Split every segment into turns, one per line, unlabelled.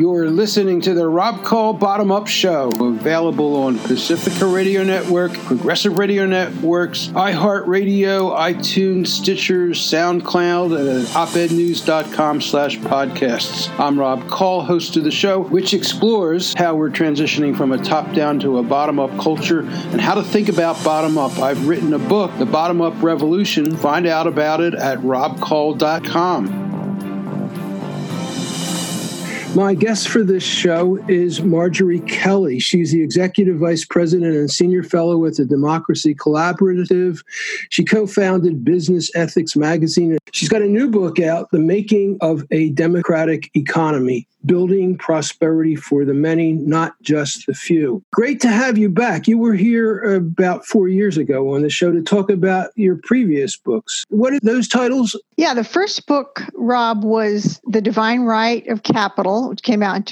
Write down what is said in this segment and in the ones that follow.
You're listening to the Rob Call Bottom Up Show, available on Pacifica Radio Network, Progressive Radio Networks, iHeartRadio, iTunes, Stitcher, SoundCloud, and at opednews.com/podcasts. I'm Rob Call, host of the show, which explores how we're transitioning from a top-down to a bottom-up culture and how to think about bottom-up. I've written a book, The Bottom Up Revolution. Find out about it at robcall.com. My guest for this show is Marjorie Kelly. She's the Executive Vice President and Senior Fellow at the Democracy Collaborative. She co-founded Business Ethics Magazine. She's got a new book out, The Making of a Democratic Economy, Building Prosperity for the Many, Not Just the Few. Great to have you back. You were here about 4 years ago on the show to talk about your previous books. What are those titles?
Yeah, the first book, Rob, was The Divine Right of Capital, which came out in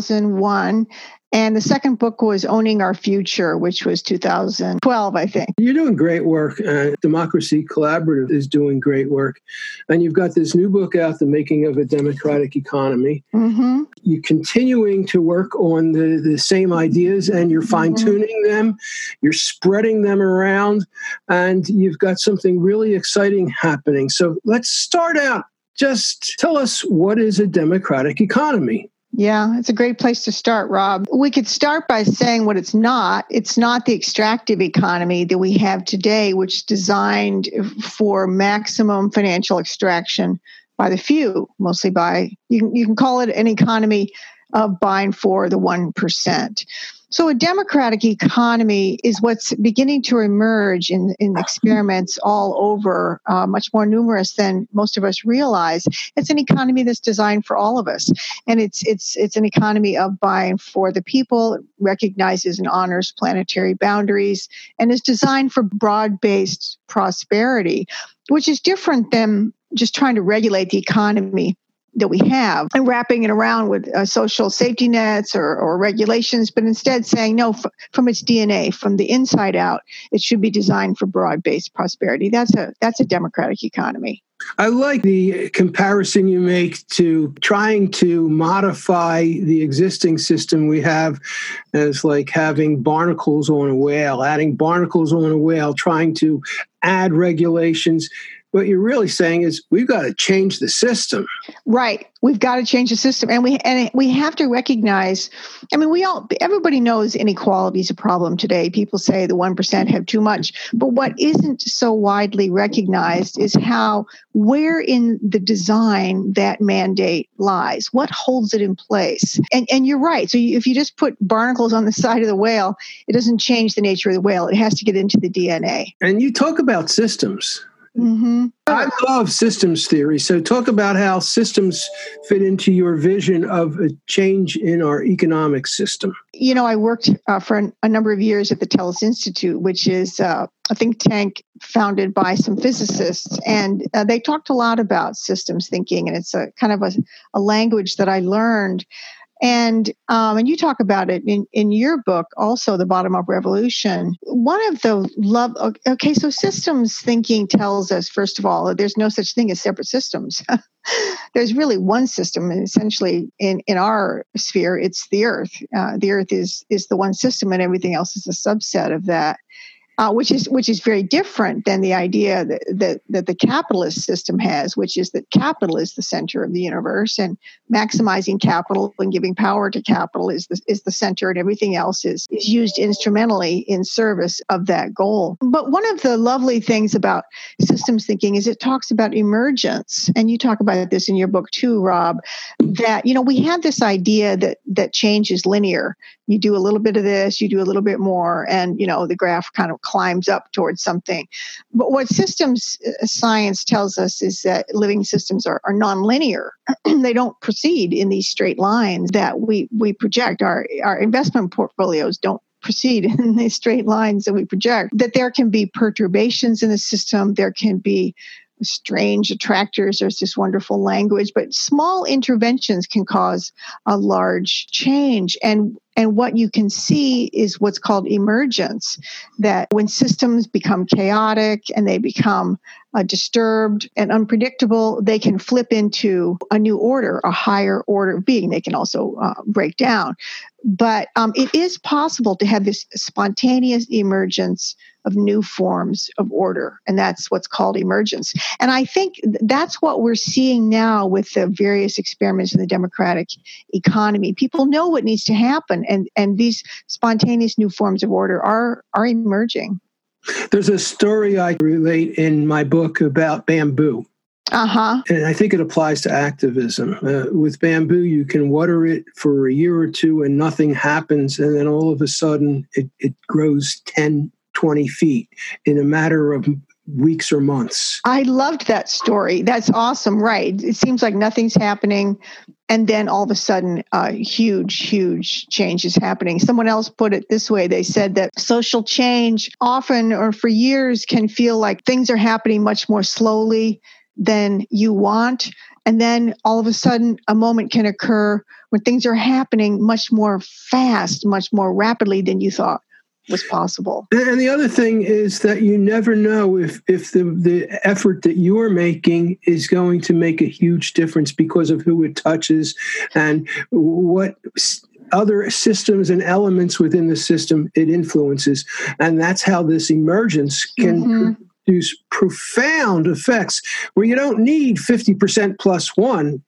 2001. And the second book was Owning Our Future, which was 2012, I think.
You're doing great work. Democracy Collaborative is doing great work. And you've got this new book out, The Making of a Democratic Economy.
Mm-hmm.
You're continuing to work on the same ideas, and you're fine-tuning them. You're spreading them around, and you've got something really exciting happening. So let's start out. Just tell us, what is a democratic economy?
Yeah, it's a great place to start, Rob. We could start by saying what it's not. It's not the extractive economy that we have today, which is designed for maximum financial extraction by the few, mostly by, you can call it an economy of buying for the 1%. So a democratic economy is what's beginning to emerge in experiments all over, much more numerous than most of us realize. It's an economy that's designed for all of us. And it's an economy of buying for the people, it recognizes and honors planetary boundaries, and is designed for broad-based prosperity, which is different than just trying to regulate the economy that we have and wrapping it around with social safety nets or regulations, but instead saying, no, from its DNA, from the inside out, it should be designed for broad-based prosperity. That's a democratic economy.
I like the comparison you make to trying to modify the existing system we have as like having barnacles on a whale, adding barnacles on a whale, trying to add regulations. What you're really saying is we've got to change the system.
Right. We've got to change the system. And we have to recognize, everybody knows inequality is a problem today. People say the 1% have too much. But what isn't so widely recognized is where in the design that mandate lies. What holds it in place? And you're right. So if you just put barnacles on the side of the whale, it doesn't change the nature of the whale. It has to get into the DNA.
And you talk about systems.
Mm-hmm.
I love systems theory. So talk about how systems fit into your vision of a change in our economic system.
I worked for a number of years at the Tellus Institute, which is a think tank founded by some physicists. And they talked a lot about systems thinking. And it's a kind of a language that I learned. And you talk about it in your book, also, The Bottom Up Revolution. So systems thinking tells us, first of all, that there's no such thing as separate systems. There's really one system, and essentially in our sphere, it's the Earth. The Earth is the one system, and everything else is a subset of that. Which is very different than the idea that the capitalist system has, which is that capital is the center of the universe, and maximizing capital and giving power to capital is the center, and everything else is used instrumentally in service of that goal. But one of the lovely things about systems thinking is it talks about emergence, and you talk about this in your book too, Rob, that we have this idea that change is linear. You do a little bit of this, you do a little bit more, and the graph kind of climbs up towards something. But what systems science tells us is that living systems are nonlinear. They don't proceed in these straight lines that we project. Our investment portfolios don't proceed in these straight lines that we project. That there can be perturbations in the system. There can be strange attractors. There's this wonderful language, but small interventions can cause a large change. And what you can see is what's called emergence, that when systems become chaotic and they become disturbed and unpredictable, they can flip into a new order, a higher order of being. They can also break down. But it is possible to have this spontaneous emergence of new forms of order, and that's what's called emergence. And I think that's what we're seeing now with the various experiments in the democratic economy. People know what needs to happen, and these spontaneous new forms of order are emerging.
There's a story I relate in my book about bamboo.
Uh-huh.
And I think it applies to activism. With bamboo, you can water it for a year or two and nothing happens. And then all of a sudden, it grows 10, 20 feet in a matter of weeks or months.
I loved that story. That's awesome. Right. It seems like nothing's happening. And then all of a sudden, huge change is happening. Someone else put it this way. They said that social change often or for years can feel like things are happening much more slowly than you want. And then all of a sudden, a moment can occur when things are happening much more fast, much more rapidly than you thought was possible.
And the other thing is that you never know if the effort that you're making is going to make a huge difference because of who it touches and what other systems and elements within the system it influences. And that's how this emergence can produce profound effects where you don't need 50% plus one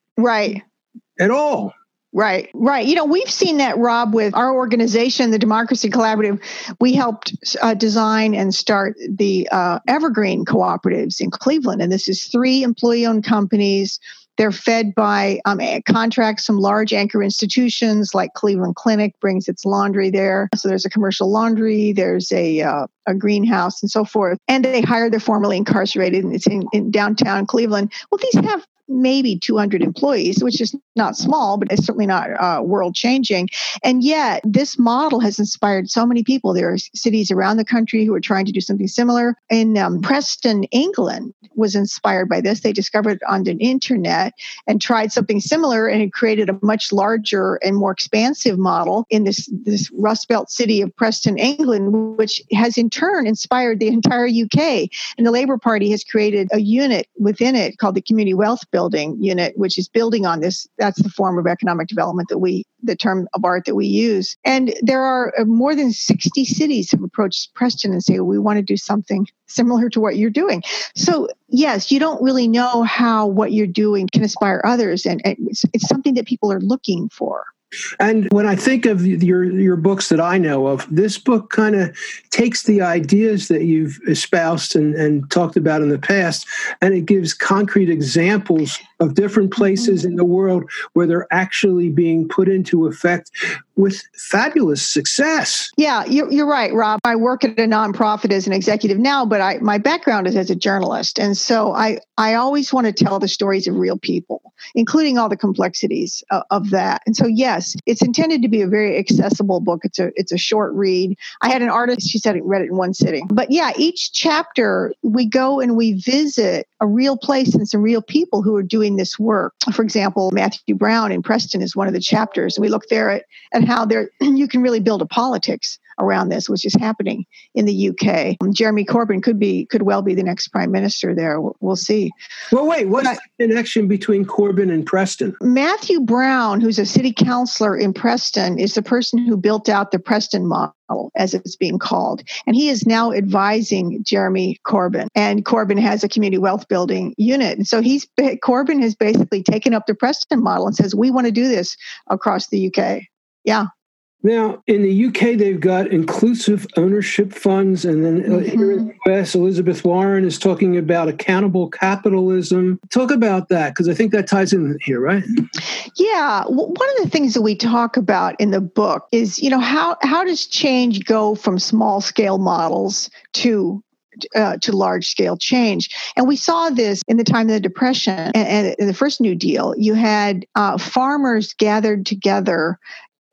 at all.
Right. We've seen that, Rob, with our organization, the Democracy Collaborative. We helped design and start the Evergreen Cooperatives in Cleveland. And this is 3 employee-owned companies. They're fed by contracts from large anchor institutions like Cleveland Clinic brings its laundry there. So there's a commercial laundry, there's a greenhouse and so forth. And they hire their formerly incarcerated, and it's in downtown Cleveland. Well, these have maybe 200 employees, which is not small, but it's certainly not world-changing. And yet, this model has inspired so many people. There are cities around the country who are trying to do something similar. In Preston, England, was inspired by this. They discovered it on the internet and tried something similar, and it created a much larger and more expansive model in this Rust Belt city of Preston, England, which has in turn inspired the entire UK. And the Labour Party has created a unit within it called the Community Wealth Building Unit, which is building on this. That's the form of economic development the term of art that we use. And there are more than 60 cities have approached Preston and say, we want to do something similar to what you're doing. So yes, you don't really know how what you're doing can inspire others. And it's something that people are looking for.
And when I think of your books that I know of, this book kind of takes the ideas that you've espoused and talked about in the past, and it gives concrete examples of different places in the world where they're actually being put into effect with fabulous success.
Yeah, you're right, Rob. I work at a nonprofit as an executive now, but my background is as a journalist. And so I always want to tell the stories of real people, including all the complexities of that. And so, yes, it's intended to be a very accessible book. It's a short read. I had an artist, she said, read it in one sitting. But yeah, each chapter we go and we visit a real place and some real people who are doing this work. For example, Matthew Brown in Preston is one of the chapters. And we look there at how you can really build a politics around this, which is happening in the UK. Jeremy Corbyn could well be the next prime minister there. We'll see.
Well, wait, what's the connection between Corbyn and Preston?
Matthew Brown, who's a city councillor in Preston, is the person who built out the Preston model, as it's being called. And he is now advising Jeremy Corbyn. And Corbyn has a community wealth building unit. And so Corbyn has basically taken up the Preston model and says, we want to do this across the UK. Yeah.
Now, in the UK, they've got inclusive ownership funds. And then here in the US, Elizabeth Warren is talking about accountable capitalism. Talk about that, because I think that ties in here, right?
Yeah. One of the things that we talk about in the book is, how does change go from small scale models to large scale change. And we saw this in the time of the Depression and in the first New Deal. You had farmers gathered together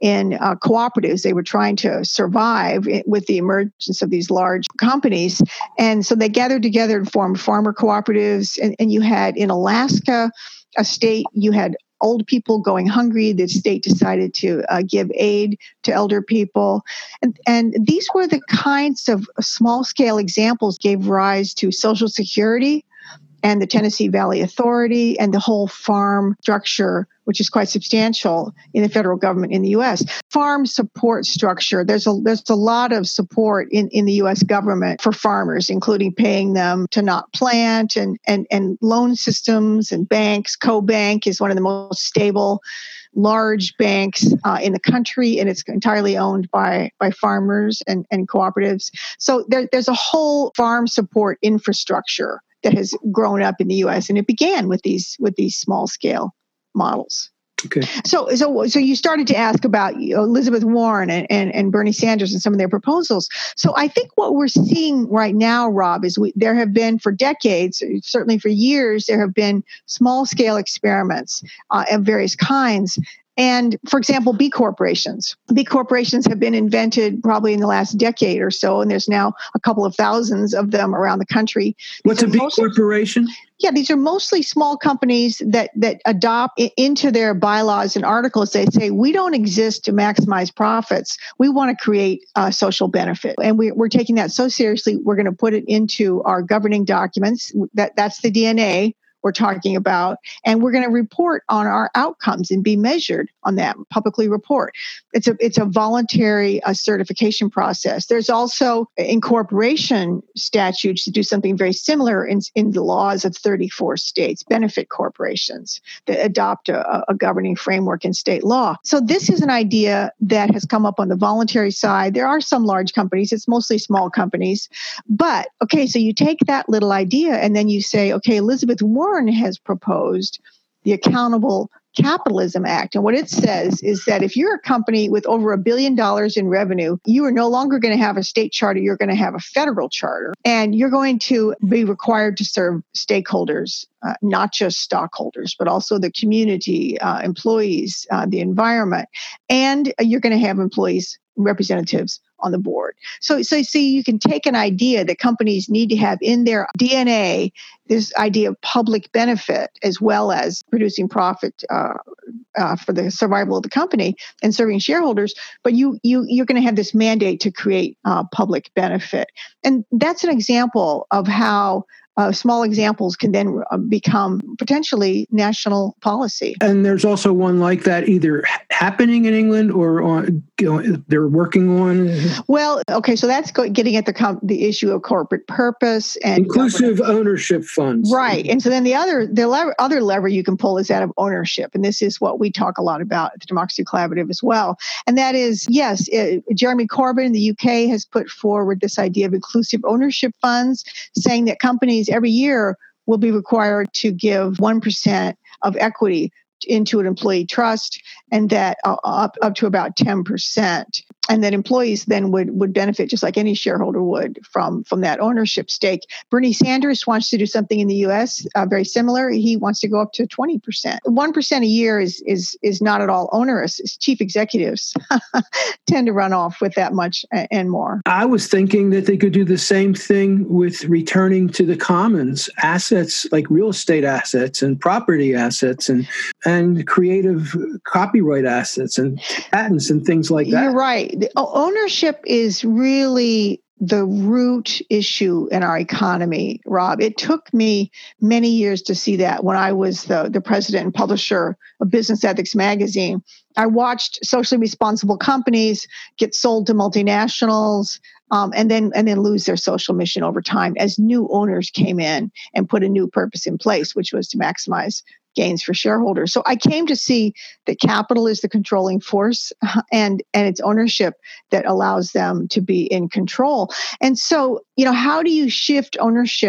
cooperatives. They were trying to survive with the emergence of these large companies. And so they gathered together and formed farmer cooperatives. And you had in Alaska, a state, you had old people going hungry. The state decided to give aid to elder people. And these were the kinds of small scale examples gave rise to Social Security and the Tennessee Valley Authority and the whole farm structure, which is quite substantial in the federal government in the U.S. Farm support structure. There's a lot of support in the U.S. government for farmers, including paying them to not plant and loan systems and banks. CoBank is one of the most stable large banks in the country, and it's entirely owned by farmers and cooperatives. So there's a whole farm support infrastructure that has grown up in the U.S. and it began with these small scale models.
Okay.
So you started to ask about Elizabeth Warren and Bernie Sanders and some of their proposals. So I think what we're seeing right now, Rob, is there have been for decades, certainly for years, there have been small scale experiments of various kinds. And for example, B corporations. B corporations have been invented probably in the last decade or so, and there's now a couple of thousands of them around the country.
What's a B corporation?
Yeah, these are mostly small companies that adopt into their bylaws and articles. They say, we don't exist to maximize profits. We want to create a social benefit. And we're taking that so seriously, we're going to put it into our governing documents. That's the DNA we're talking about, and we're going to report on our outcomes and be measured on that, publicly report. It's a voluntary certification process. There's also incorporation statutes to do something very similar in the laws of 34 states, benefit corporations that adopt a governing framework in state law. So this is an idea that has come up on the voluntary side. There are some large companies, it's mostly small companies. But, okay, so you take that little idea and then you say, okay, Elizabeth Warren has proposed the Accountable Capitalism Act. And what it says is that if you're a company with over $1 billion in revenue, you are no longer going to have a state charter, you're going to have a federal charter. And you're going to be required to serve stakeholders, not just stockholders, but also the community, employees, the environment. And you're going to have employees, representatives on the board. So see, you can take an idea that companies need to have in their DNA, this idea of public benefit, as well as producing profit for the survival of the company and serving shareholders. But you're going to have this mandate to create public benefit. And that's an example of how small examples can then become potentially national policy.
And there's also one like that either happening in England or they're working on.
Well, okay, so that's getting at the issue of corporate purpose and
inclusive ownership funds,
right? And so then the other lever you can pull is that of ownership, and this is what we talk a lot about at the Democracy Collaborative as well. And that is, yes, Jeremy Corbyn in the UK has put forward this idea of inclusive ownership funds, saying that companies every year will be required to give 1% of equity into an employee trust, and that up to about 10%. And that employees then would benefit just like any shareholder would from that ownership stake. Bernie Sanders wants to do something in the U.S. Very similar. He wants to go up to 20%. 1% a year is not at all onerous. Chief executives tend to run off with that much and more.
I was thinking that they could do the same thing with returning to the commons assets like real estate assets and property assets and creative copyright assets and patents and things like that.
You're right. Ownership is really the root issue in our economy, Rob. It took me many years to see that when I was the president and publisher of Business Ethics Magazine. I watched socially responsible companies get sold to multinationals and then lose their social mission over time as new owners came in and put a new purpose in place, which was to maximize gains for shareholders. So I came to see that capital is the controlling force and it's ownership that allows them to be in control. And so, how do you shift ownership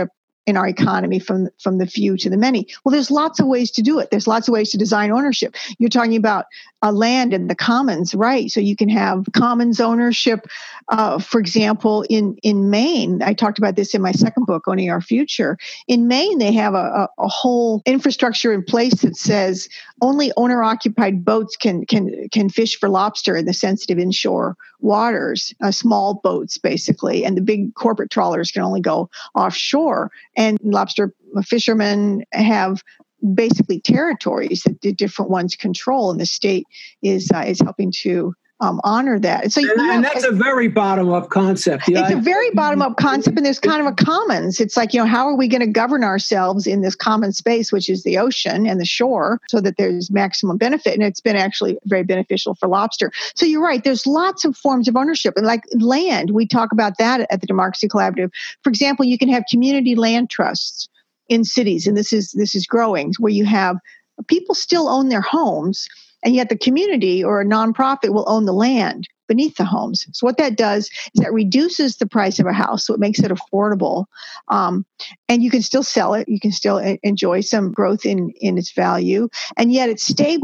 in our economy from the few to the many. Well, there's lots of ways to do it. There's lots of ways to design ownership. You're talking about land and the commons, right? So you can have commons ownership. For example, in Maine, I talked about this in my second book, Owning Our Future. In Maine, they have a whole infrastructure in place that says only owner-occupied boats can fish for lobster in the sensitive inshore waters, small boats basically, and the big corporate trawlers can only go offshore. And lobster fishermen have basically territories that the different ones control, and the state is helping to honor that.
So, and that's a very bottom-up concept.
It's a very bottom-up concept, and there's kind of a commons. It's like, how are we going to govern ourselves in this common space, which is the ocean and the shore, so that there's maximum benefit? And it's been actually very beneficial for lobster. So you're right. There's lots of forms of ownership. And like land, we talk about that at the Democracy Collaborative. For example, you can have community land trusts in cities, and this is growing, where you have people still own their homes, and yet the community or a nonprofit will own the land beneath the homes. So what that does is that reduces the price of a house, so it makes it affordable. And you can still sell it. You can still enjoy some growth in its value. And yet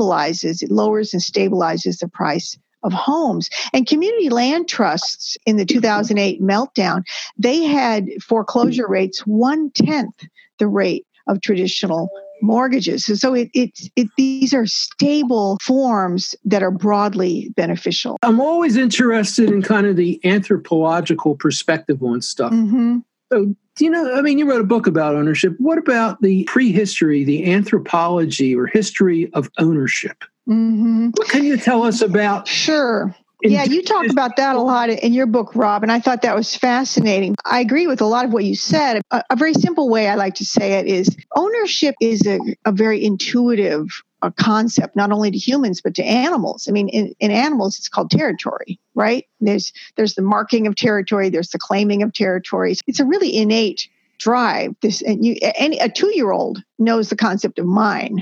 it lowers and stabilizes the price of homes. And community land trusts in the 2008 meltdown, they had foreclosure rates 1/10 the rate of traditional mortgages. So these are stable forms that are broadly beneficial.
I'm always interested in kind of the anthropological perspective on stuff.
Mm-hmm.
So, you wrote a book about ownership. What about the prehistory, the anthropology or history of ownership?
Mm-hmm.
What can you tell us about?
Sure. Yeah, you talk about that a lot in your book, Rob, and I thought that was fascinating. I agree with a lot of what you said. A very simple way I like to say it is ownership is a very intuitive concept, not only to humans, but to animals. I mean, in animals, it's called territory, right? There's the marking of territory, there's the claiming of territories. It's a really innate drive. A 2-year-old knows the concept of mine.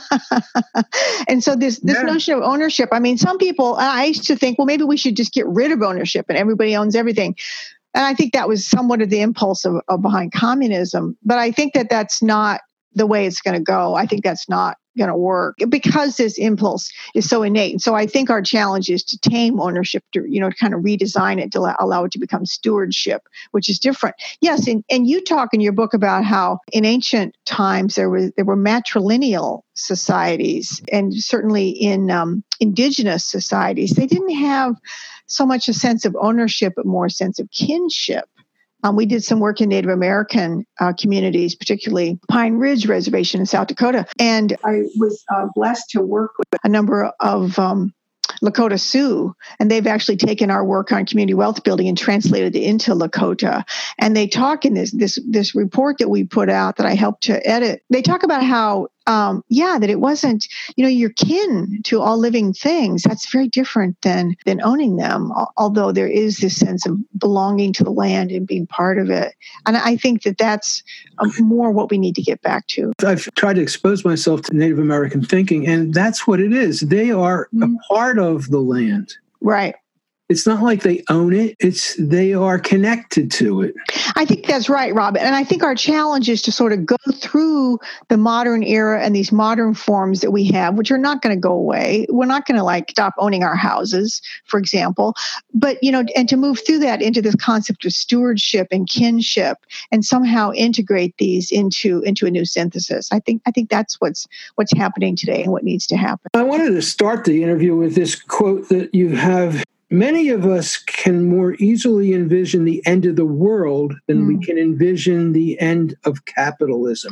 And so this notion of ownership, I mean, some people, I used to think, well, maybe we should just get rid of ownership and everybody owns everything. And I think that was somewhat of the impulse of behind communism. But I think that that's not the way it's going to go. I think that's not going to work because this impulse is so innate. And so I think our challenge is to tame ownership, to kind of redesign it to allow it to become stewardship, which is different. Yes, and you talk in your book about how in ancient times there were matrilineal societies, and certainly in indigenous societies, they didn't have so much a sense of ownership, but more a sense of kinship. We did some work in Native American communities, particularly Pine Ridge Reservation in South Dakota. And I was blessed to work with a number of Lakota Sioux, and they've actually taken our work on community wealth building and translated it into Lakota. And they talk in this report that we put out that I helped to edit. They talk about how, that it wasn't, you're kin to all living things. That's very different than owning them, although there is this sense of belonging to the land and being part of it. And I think that that's more what we need to get back to.
I've tried to expose myself to Native American thinking, and that's what it is. They are a part of the land.
Right.
It's not like they own it. They are connected to it.
I think that's right, Rob. And I think our challenge is to sort of go through the modern era and these modern forms that we have, which are not going to go away. We're not going to stop owning our houses, for example. But, and to move through that into this concept of stewardship and kinship and somehow integrate these into a new synthesis. I think that's what's happening today and what needs to happen.
I wanted to start the interview with this quote that you have. Many of us can more easily envision the end of the world than we can envision the end of capitalism.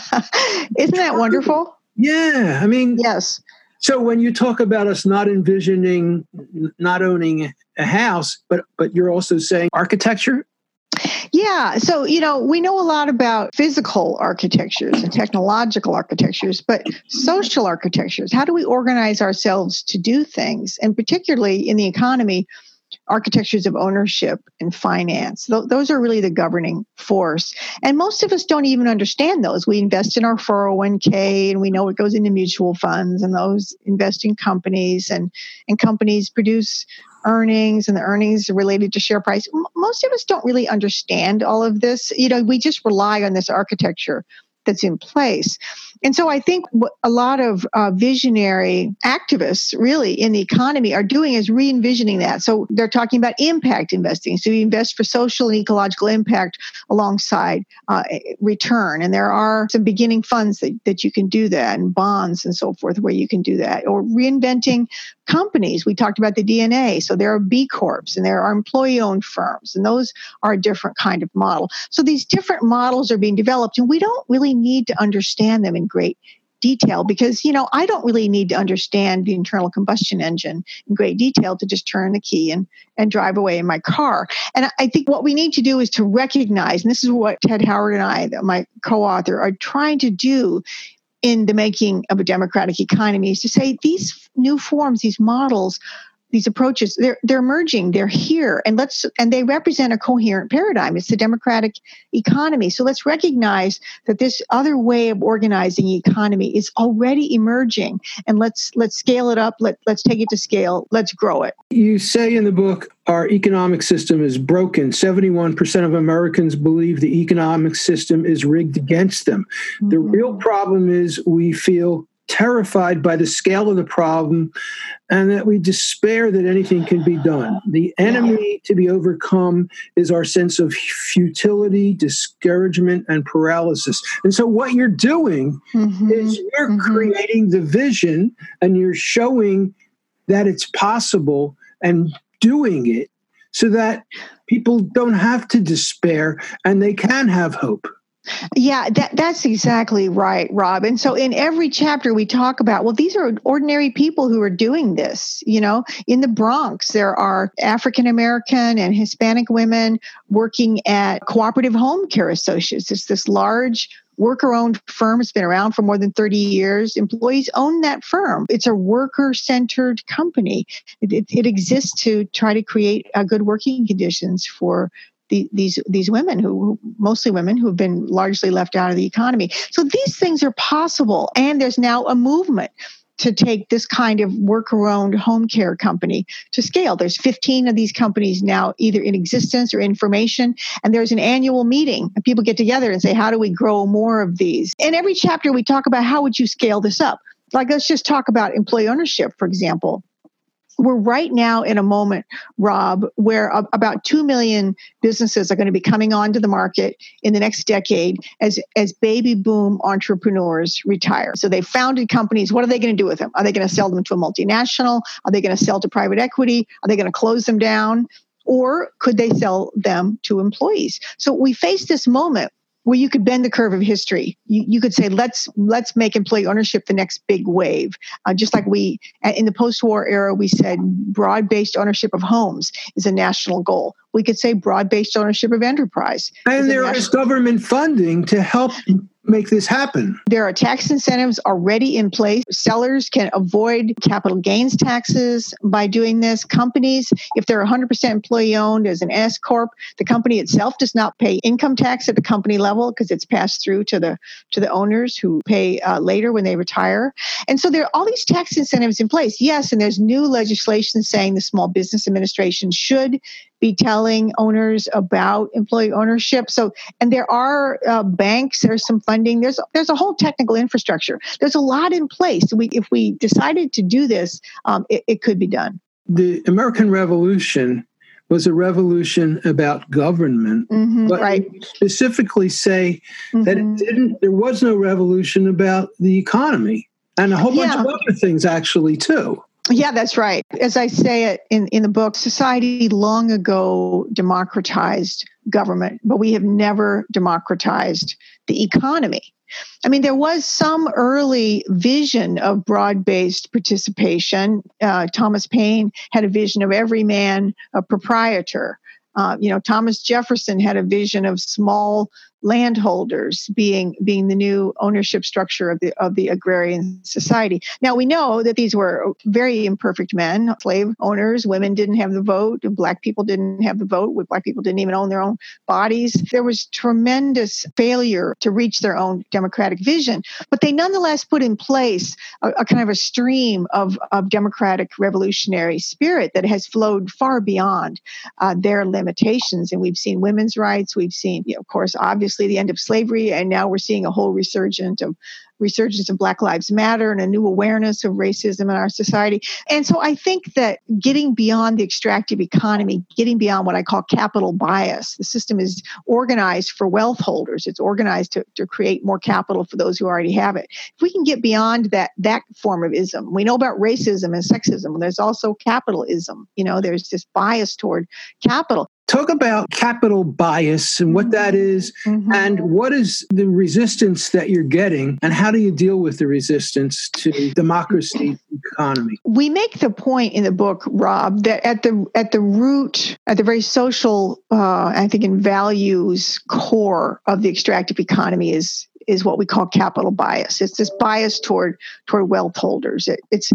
Isn't that wonderful?
Yeah. I mean,
yes.
So when you talk about us not owning a house, but you're also saying architecture?
Yeah. So, we know a lot about physical architectures and technological architectures, but social architectures, how do we organize ourselves to do things? And particularly in the economy, architectures of ownership and finance. Those are really the governing force. And most of us don't even understand those. We invest in our 401k and we know it goes into mutual funds, and those invest in companies, and companies produce earnings, and the earnings are related to share price. Most of us don't really understand all of this. We just rely on this architecture that's in place. And so I think what a lot of visionary activists really in the economy are doing is re-envisioning that. So they're talking about impact investing. So you invest for social and ecological impact alongside return. And there are some beginning funds that you can do that, and bonds and so forth where you can do that. Or reinventing companies. We talked about the DNA. So there are B Corps and there are employee-owned firms, and those are a different kind of model. So these different models are being developed, and we don't really need to understand them in great detail because, I don't really need to understand the internal combustion engine in great detail to just turn the key and drive away in my car. And I think what we need to do is to recognize, and this is what Ted Howard and I, my co-author, are trying to do in the making of a democratic economy, is to say these new forms, these models, these approaches, they're emerging, they're here, and they represent a coherent paradigm. It's the democratic economy. So let's recognize that this other way of organizing the economy is already emerging, and let's scale it up. Let's take it to scale. Let's grow it.
You say in the book, our economic system is broken. 71% of Americans believe the economic system is rigged against them. Mm-hmm. The real problem is we feel terrified by the scale of the problem and that we despair that anything can be done. The enemy to be overcome is our sense of futility, discouragement, and paralysis. And so what you're doing is you're creating the vision, and you're showing that it's possible and doing it so that people don't have to despair and they can have hope.
Yeah, that's exactly right, Rob. And so in every chapter we talk about, well, these are ordinary people who are doing this. In the Bronx, there are African American and Hispanic women working at Cooperative Home Care Associates. It's this large worker-owned firm. It's been around for more than 30 years. Employees own that firm. It's a worker-centered company. It exists to try to create good working conditions for these women, mostly women who have been largely left out of the economy. So these things are possible, and there's now a movement to take this kind of worker-owned home care company to scale. There's 15 of these companies now either in existence or in formation, and there's an annual meeting, and people get together and say, how do we grow more of these? In every chapter, we talk about how would you scale this up? Like, let's just talk about employee ownership, for example. We're right now in a moment, Rob, where about 2 million businesses are going to be coming onto the market in the next decade as baby boom entrepreneurs retire. So they founded companies. What are they going to do with them? Are they going to sell them to a multinational? Are they going to sell to private equity? Are they going to close them down? Or could they sell them to employees? So we face this moment where you could bend the curve of history. You could say, let's make employee ownership the next big wave. Just like we, in the post-war era, we said broad-based ownership of homes is a national goal. We could say broad-based ownership of enterprise.
And there is government funding to help make this happen.
There are tax incentives already in place. Sellers can avoid capital gains taxes by doing this. Companies, if they're 100% employee owned as an S Corp, the company itself does not pay income tax at the company level because it's passed through to the owners who pay later when they retire. And so there are all these tax incentives in place. Yes, and there's new legislation saying the Small Business Administration should be telling owners about employee ownership. So, and there are banks, there's some funding, there's a whole technical infrastructure. There's a lot in place. If we decided to do this, it could be done.
The American Revolution was a revolution about government, but
right.
You specifically say that there was no revolution about the economy and a whole bunch of other things actually too.
Yeah, that's right. As I say it in the book, society long ago democratized government, but we have never democratized the economy. I mean, there was some early vision of broad-based participation. Thomas Paine had a vision of every man a proprietor. Thomas Jefferson had a vision of small landholders being the new ownership structure of the agrarian society. Now we know that these were very imperfect men, slave owners. Women didn't have the vote. Black people didn't have the vote. Black people didn't even own their own bodies. There was tremendous failure to reach their own democratic vision, but they nonetheless put in place a kind of a stream of democratic revolutionary spirit that has flowed far beyond their limitations. And we've seen women's rights. We've seen, of course, obviously the end of slavery. And now we're seeing a whole resurgence of Black Lives Matter and a new awareness of racism in our society. And so I think that getting beyond the extractive economy, getting beyond what I call capital bias, the system is organized for wealth holders. It's organized to create more capital for those who already have it. If we can get beyond that form of ism, we know about racism and sexism. There's also capitalism. There's this bias toward capital.
Talk about capital bias and what that is, and what is the resistance that you're getting, and how do you deal with the resistance to democracy economy?
We make the point in the book, Rob, that at the root, at the very social, I think, in values core of the extractive economy is what we call capital bias. It's this bias toward wealth holders.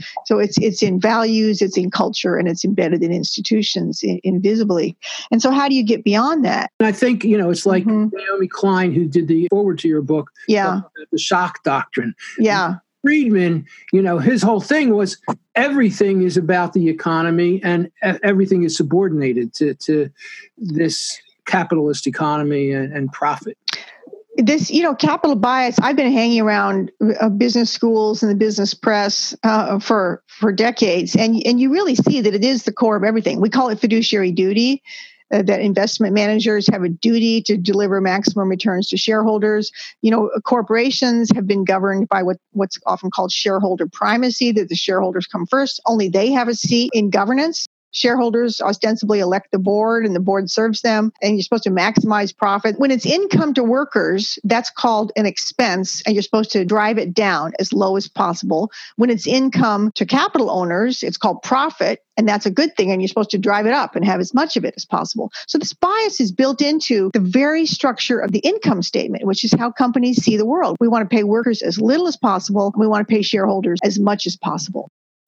It's in values, it's in culture, and it's embedded in institutions invisibly. And so how do you get beyond that?
And I think, it's like Naomi Klein, who did the foreword to your book, the shock doctrine.
Yeah.
Friedman, his whole thing was everything is about the economy and everything is subordinated to this capitalist economy and profit.
This, capital bias, I've been hanging around business schools and the business press for decades. And you really see that it is the core of everything. We call it fiduciary duty, that investment managers have a duty to deliver maximum returns to shareholders. Corporations have been governed by what's often called shareholder primacy, that the shareholders come first. Only they have a seat in governance. Shareholders ostensibly elect the board and the board serves them, and you're supposed to maximize profit. When it's income to workers, that's called an expense, and you're supposed to drive it down as low as possible. When it's income to capital owners, it's called profit, and that's a good thing, and you're supposed to drive it up and have as much of it as possible. So this bias is built into the very structure of the income statement, which is how companies see the world. We want to pay workers as little as possible, and we want to pay shareholders as much as possible.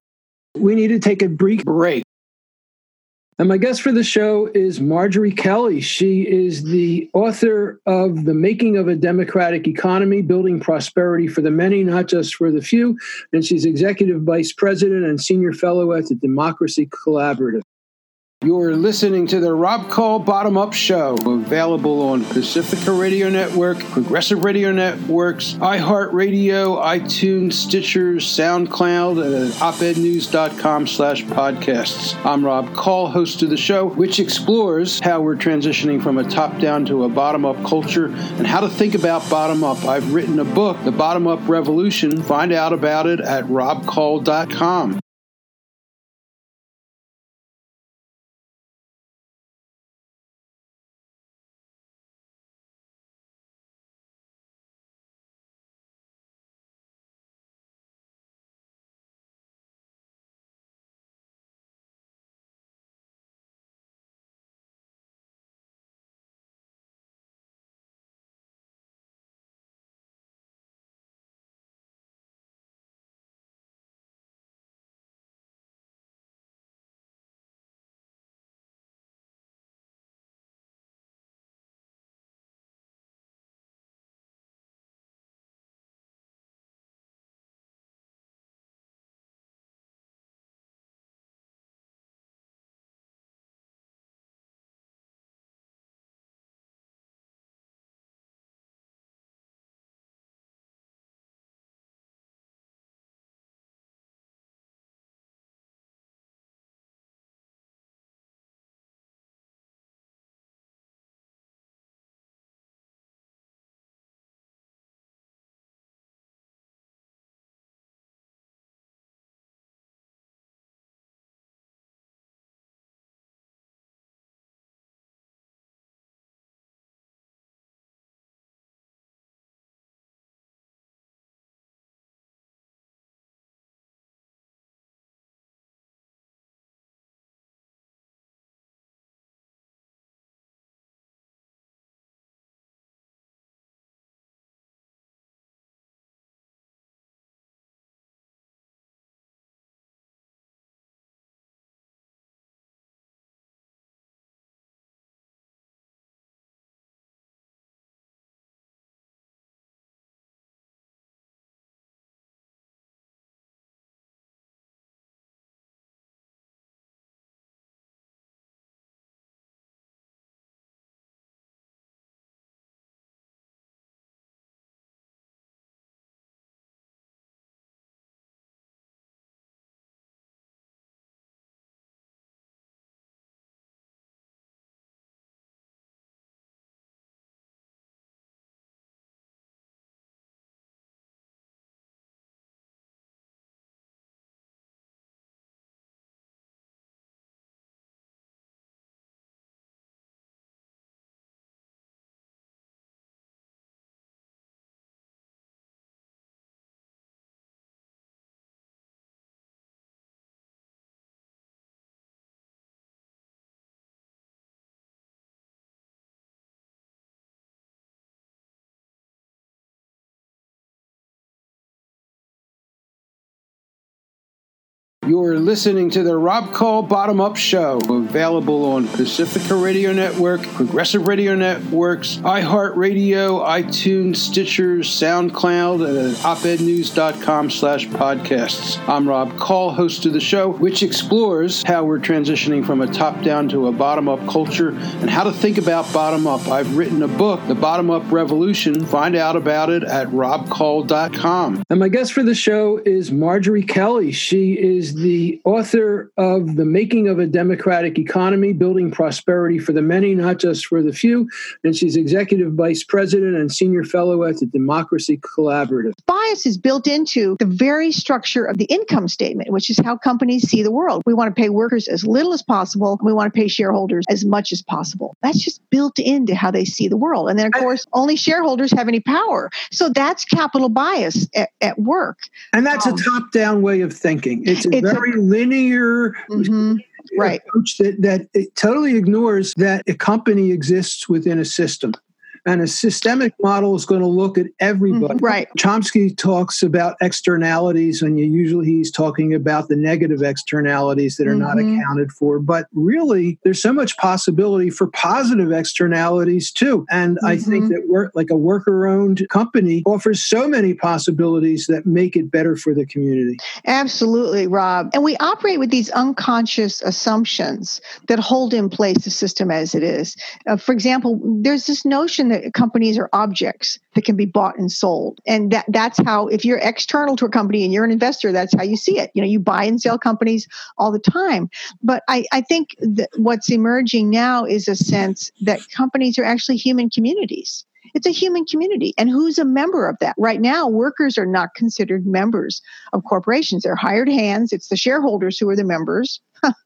We need to take a brief break. And my guest for the show is Marjorie Kelly. She is the author of The Making of a Democratic Economy, Building Prosperity for the Many, Not Just for the Few. And she's Executive Vice President and Senior Fellow at the Democracy Collaborative. You're listening to the Rob Call Bottom Up Show, available on Pacifica Radio Network, Progressive Radio Networks, iHeartRadio, iTunes, Stitcher, SoundCloud, and at opednews.com/podcasts. I'm Rob Call, host of the show, which explores how we're transitioning from a top-down to a bottom-up culture and how to think about bottom-up. I've written a book, The Bottom-Up Revolution. Find out about it at robcall.com. You're listening to the Rob Call Bottom Up Show, available on Pacifica Radio Network, Progressive Radio Networks, iHeartRadio, iTunes, Stitcher, SoundCloud, and at opednews.com/podcasts. I'm Rob Call, host of the show, which explores how we're transitioning from a top-down to a bottom-up culture and how to think about bottom-up. I've written a book, The Bottom-Up Revolution. Find out about it at robcall.com. And my guest for the show is Marjorie Kelly. She is the author of The Making of a Democratic Economy, Building Prosperity for the Many, Not Just for the Few. And she's Executive Vice President and Senior Fellow at the Democracy Collaborative.
Bias is built into the very structure of the income statement, which is how companies see the world. We want to pay workers as little as possible. We want to pay shareholders as much as possible. That's just built into how they see the world. And then, of course, only shareholders have any power. So that's capital bias at work.
And that's a top-down way of thinking. It's a very linear
right.
approach that it totally ignores that a company exists within a system. And a systemic model is going to look at everybody.
Right.
Chomsky talks about externalities, and usually he's talking about the negative externalities that are not accounted for. But really, there's so much possibility for positive externalities too. And I think that a worker-owned company offers so many possibilities that make it better for the community.
Absolutely, Rob. And we operate with these unconscious assumptions that hold in place the system as it is. For example, there's this notion that companies are objects that can be bought and sold. And that's how, if you're external to a company and you're an investor, that's how you see it. You know, you buy and sell companies all the time. But I think that what's emerging now is a sense that companies are actually human communities. It's a human community. And who's a member of that? Right now, workers are not considered members of corporations. They're hired hands. It's the shareholders who are the members.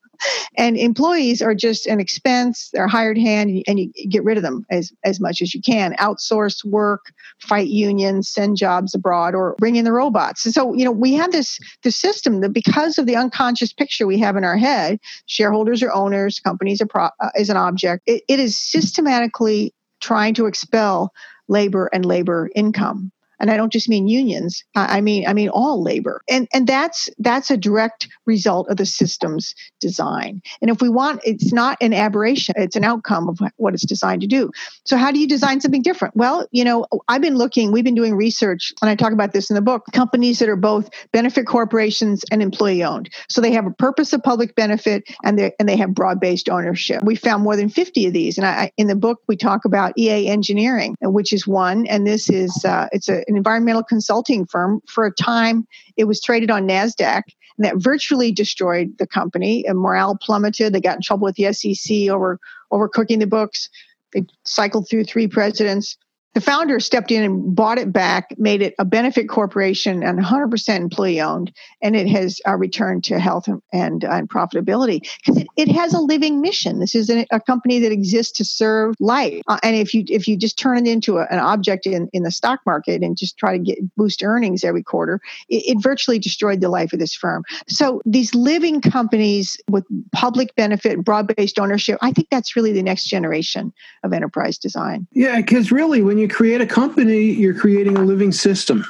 And employees are just an expense. They're a hired hand, and you get rid of them as much as you can. Outsource work, fight unions, send jobs abroad, or bring in the robots. And so, we have this system that, because of the unconscious picture we have in our head, shareholders are owners, companies is an object. It is systematically trying to expel labor and labor income. And I don't just mean unions. I mean all labor. And that's a direct result of the system's design. And if we want, it's not an aberration. It's an outcome of what it's designed to do. So how do you design something different? Well, we've been doing research, and I talk about this in the book, companies that are both benefit corporations and employee owned. So they have a purpose of public benefit, and they have broad-based ownership. We found more than 50 of these. And in the book, we talk about EA Engineering, which is one. And this is, it's an environmental consulting firm. For a time, it was traded on NASDAQ, and that virtually destroyed the company. And morale plummeted. They got in trouble with the SEC over cooking the books. They cycled through 3 presidents. The founder stepped in and bought it back, made it a benefit corporation and 100% employee owned, and it has returned to health and profitability because it has a living mission. This is a company that exists to serve life, and if you just turn it into an object in the stock market and just try to boost earnings every quarter, it virtually destroyed the life of this firm. So these living companies with public benefit, broad-based ownership, I think that's really the next generation of enterprise design.
Yeah, because really, when you create a company, you're creating a living system.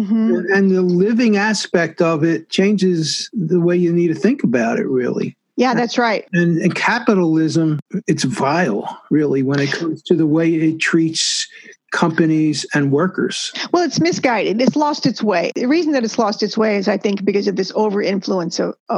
And the living aspect of it changes the way you need to think about it, really.
Yeah, that's right.
And capitalism, it's vile, really, when it comes to the way it treats companies and workers.
Well, it's misguided. It's lost its way. The reason that it's lost its way is, I think, because of this over-influence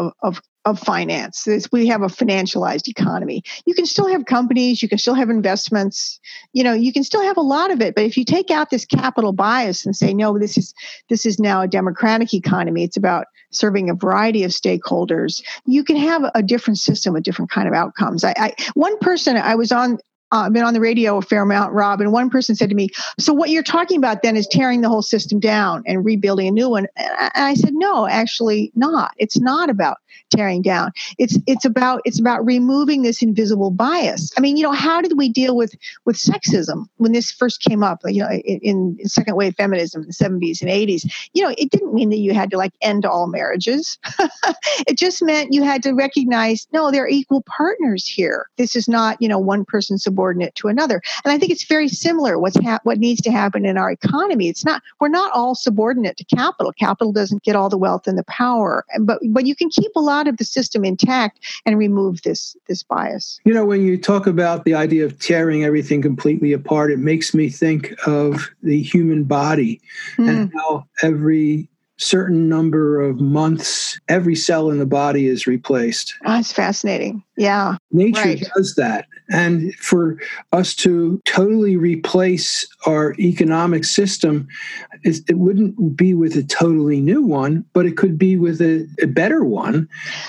of finance. We have a financialized economy. You can still have companies, you can still have investments, you can still have a lot of it. But if you take out this capital bias and say, no, this is now a democratic economy, it's about serving a variety of stakeholders, you can have a different system with different kind of outcomes. One person I was on, I've been on the radio a fair amount, Rob, and one person said to me, so what you're talking about then is tearing the whole system down and rebuilding a new one. And I said, no, actually not. It's not about tearing down. It's about removing this invisible bias. I mean, how did we deal with sexism when this first came up, in second wave feminism in the 70s and 80s? It didn't mean that you had to end all marriages. It just meant you had to recognize, no, they're equal partners here. This is not, one person subordinated subordinate to another. And I think it's very similar what needs to happen in our economy. We're not all subordinate to capital. Capital doesn't get all the wealth and the power, but you can keep a lot of the system intact and remove this bias.
When you talk about the idea of tearing everything completely apart, it makes me think of the human body and how every certain number of months, every cell in the body is replaced.
Oh, it's fascinating. Yeah.
Nature does that. And for us to totally replace our economic system, it wouldn't be with a totally new one, but it could be with a better one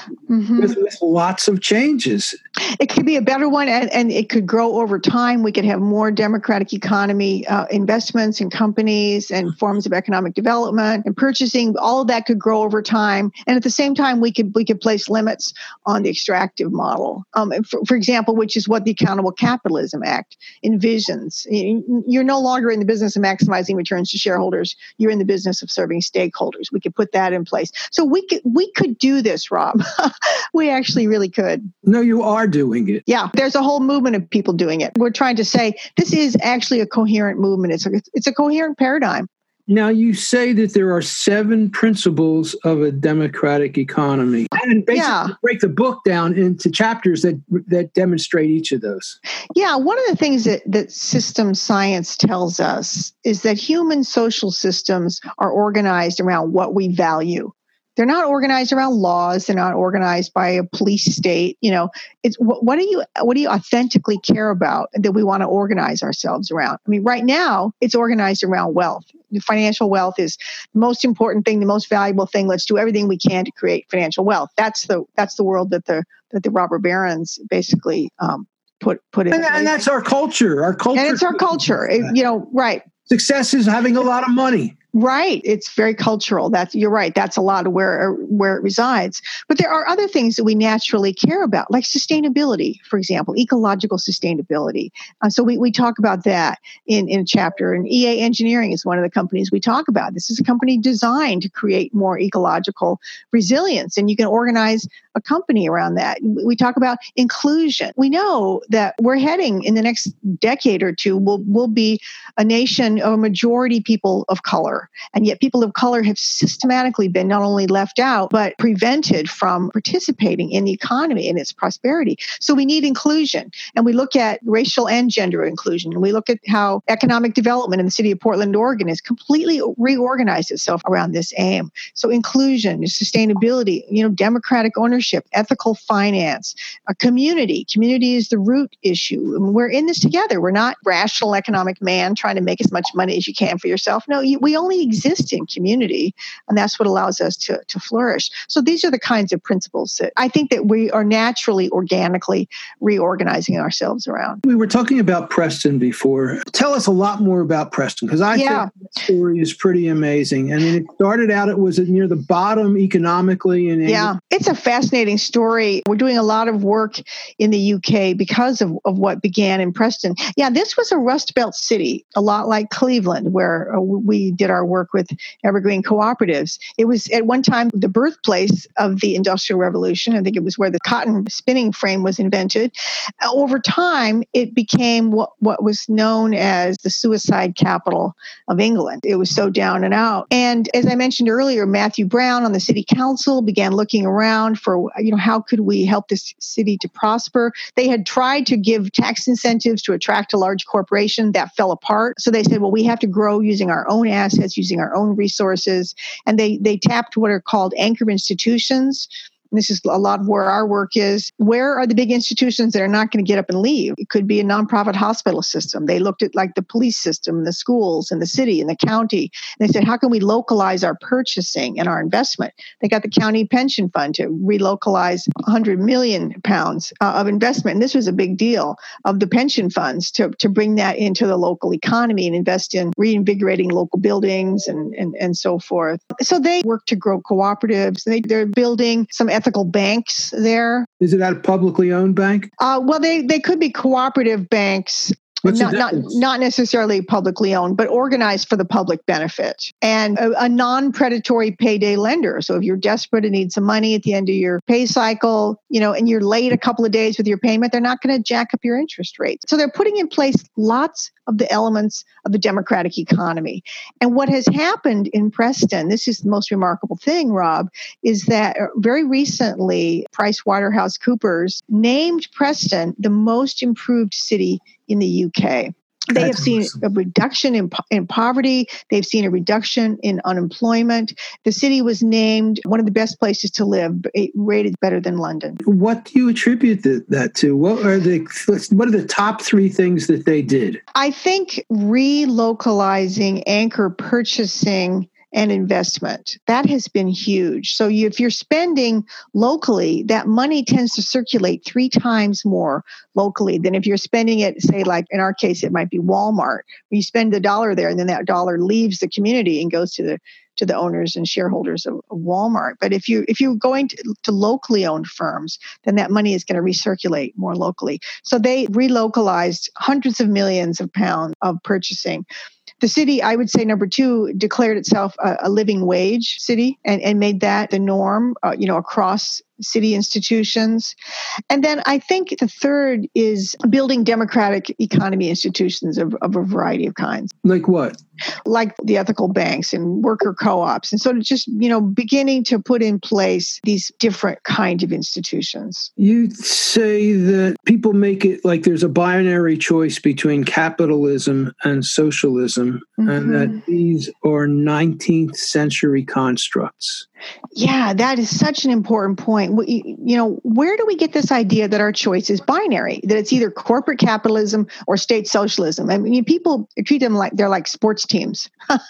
with lots of changes.
It could be a better one, and it could grow over time. We could have more democratic economy investments in companies and forms of economic development and purchasing. All of that could grow over time. And at the same time, we could place limits on the extractive model. For example, which is what the Accountable Capitalism Act envisions. You're no longer in the business of maximizing returns to shareholders. You're in the business of serving stakeholders. We could put that in place. So we could do this, Rob. We actually really could.
No, you are doing it.
Yeah, there's a whole movement of people doing it. We're trying to say this is actually a coherent movement. It's a coherent paradigm.
Now, you say that there are 7 principles of a democratic economy. And basically break the book down into chapters that demonstrate each of those.
Yeah, one of the things that system science tells us is that human social systems are organized around what we value. They're not organized around laws. They're not organized by a police state. It's what do you authentically care about that we want to organize ourselves around? I mean, right now it's organized around wealth. Financial wealth is the most important thing, the most valuable thing. Let's do everything we can to create financial wealth. That's the world that the robber barons basically put in.
And that's our culture. Our culture.
And it's our culture. Right.
Success is having a lot of money.
Right. It's very cultural. You're right. That's a lot of where it resides. But there are other things that we naturally care about, like sustainability, for example, ecological sustainability. So we talk about that in a chapter. And EA Engineering is one of the companies we talk about. This is a company designed to create more ecological resilience. And you can organize a company around that. We talk about inclusion. We know that we're heading in the next decade or two, we'll be a nation of a majority people of color. And yet people of color have systematically been not only left out, but prevented from participating in the economy and its prosperity. So we need inclusion. And we look at racial and gender inclusion. And we look at how economic development in the city of Portland, Oregon has completely reorganized itself around this aim. So inclusion, sustainability, democratic ownership, ethical finance, a community. Community is the root issue. And we're in this together. We're not rational economic man trying to make as much money as you can for yourself. No, we only exist in community, and that's what allows us to flourish. So these are the kinds of principles that I think that we are naturally, organically reorganizing ourselves around.
We were talking about Preston before. Tell us a lot more about Preston, because I think that story is pretty amazing. I mean, it started out, it was near the bottom economically.
It's a fascinating story. We're doing a lot of work in the UK because of what began in Preston. Yeah, this was a Rust Belt city, a lot like Cleveland, where we did our work with Evergreen Cooperatives. It was at one time the birthplace of the Industrial Revolution. I think it was where the cotton spinning frame was invented. Over time, it became what was known as the suicide capital of England. It was so down and out. And as I mentioned earlier, Matthew Brown on the city council began looking around for, how could we help this city to prosper? They had tried to give tax incentives to attract a large corporation. That fell apart. So they said, well, we have to grow using our own assets, using our own resources. And they tapped what are called anchor institutions. And this is a lot of where our work is. Where are the big institutions that are not going to get up and leave? It could be a nonprofit hospital system. They looked at like the police system, the schools, and the city and the county. And they said, how can we localize our purchasing and our investment? They got the county pension fund to relocalize 100 million pounds of investment. And this was a big deal of the pension funds to bring that into the local economy and invest in reinvigorating local buildings and so forth. So they work to grow cooperatives. They're building some ethical banks there.
Is it a publicly owned bank?
Well, they could be cooperative banks.
What's the
not
difference?
not necessarily publicly owned, but organized for the public benefit, and a non-predatory payday lender. So if you're desperate and need some money at the end of your pay cycle, and you're late a couple of days with your payment, they're not going to jack up your interest rates. So they're putting in place lots of the elements of the democratic economy. And what has happened in Preston, this is the most remarkable thing, Rob, is that very recently, PricewaterhouseCoopers named Preston the most improved city in the UK. They have seen a reduction in poverty. They've seen a reduction in unemployment. The city was named one of the best places to live, rated better than London.
What do you attribute that to? What are the top three things that they did?
I think relocalizing anchor purchasing and investment. That has been huge. So if you're spending locally, that money tends to circulate 3 times more locally than if you're spending it, say, like in our case, it might be Walmart. You spend $1 there, and then that dollar leaves the community and goes to the owners and shareholders of Walmart. But if you're going to locally owned firms, then that money is going to recirculate more locally. So they relocalized hundreds of millions of pounds of purchasing. The city, I would say, number 2, declared itself a living wage city and made that the norm, across city institutions. And then I think the third is building democratic economy institutions of a variety of kinds.
Like what?
Like the ethical banks and worker co-ops. And sort of just, beginning to put in place these different kind of institutions.
You say that people make it like there's a binary choice between capitalism and socialism, and that these are 19th century constructs.
Yeah, that is such an important point. Where do we get this idea that our choice is binary, that it's either corporate capitalism or state socialism? I mean, people treat them like they're like sports teams.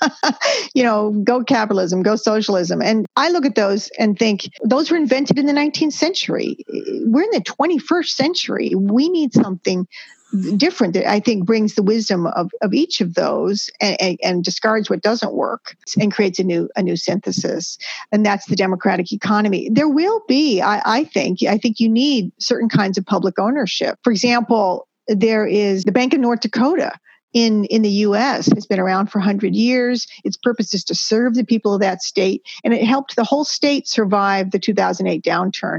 Go capitalism, go socialism. And I look at those and think those were invented in the 19th century. We're in the 21st century. We need something different that I think brings the wisdom of each of those and discards what doesn't work and creates a new synthesis. And that's the democratic economy. There will be, I think you need certain kinds of public ownership. For example, there is the Bank of North Dakota in the U.S. has been around for 100 years. Its purpose is to serve the people of that state, and it helped the whole state survive the 2008 downturn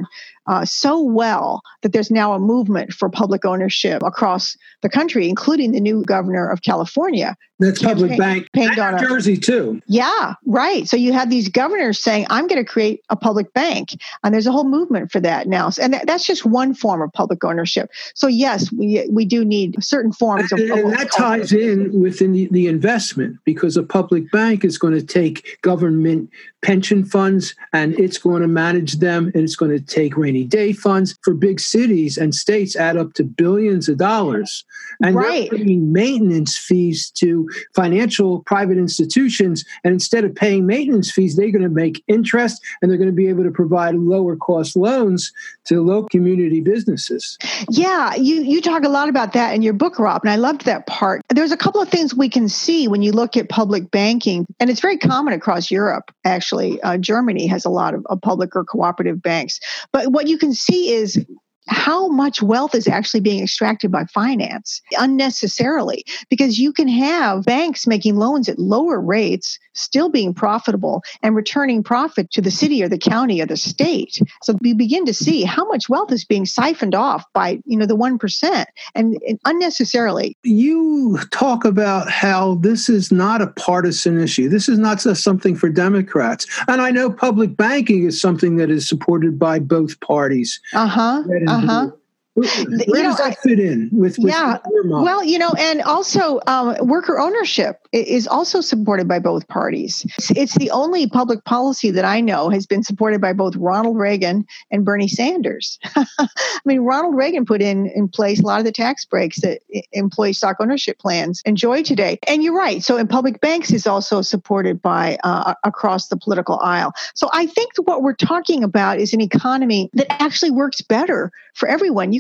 so well that there's now a movement for public ownership across the country, including the new governor of California.
That's Public Bank. And New Jersey, too.
Yeah, right. So you have these governors saying, I'm going to create a public bank. And there's a whole movement for that now. And that's just one form of public ownership. So yes, we do need certain forms of
and that ties in within the investment, because a public bank is going to take government pension funds and it's going to manage them, and it's going to take rainy day funds for big cities and states add up to billions of dollars. And they're paying maintenance fees to financial private institutions. And instead of paying maintenance fees, they're going to make interest, and they're going to be able to provide lower cost loans to local community businesses.
Yeah, you talk a lot about that in your book, Rob, and I loved that part. There's a couple of things we can see when you look at public banking, and it's very common across Europe, actually. Germany has a lot of public or cooperative banks. But what you can see is how much wealth is actually being extracted by finance unnecessarily, because you can have banks making loans at lower rates, still being profitable and returning profit to the city or the county or the state. So we begin to see how much wealth is being siphoned off by, the 1% and unnecessarily.
You talk about how this is not a partisan issue. This is not just something for Democrats. And I know public banking is something that is supported by both parties. Where does that fit in with your model?
Well, and also worker ownership is also supported by both parties. It's the only public policy that I know has been supported by both Ronald Reagan and Bernie Sanders. I mean, Ronald Reagan put in place a lot of the tax breaks that employee stock ownership plans enjoy today. And you're right. So in public banks is also supported by across the political aisle. So I think what we're talking about is an economy that actually works better for everyone. You can